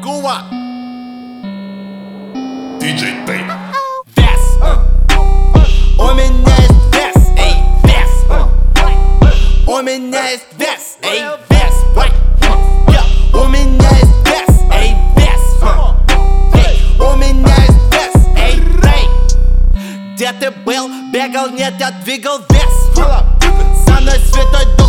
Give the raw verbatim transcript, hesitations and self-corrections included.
Гува. Диджей Тейп. Вес. У меня есть вес, эй, вес. У меня есть вес, эй, вес. У меня есть вес, эй, вес. У меня есть вес, эй, эй. Где ты был? Бегал, нет, я двигал вес. Со мной святой дух.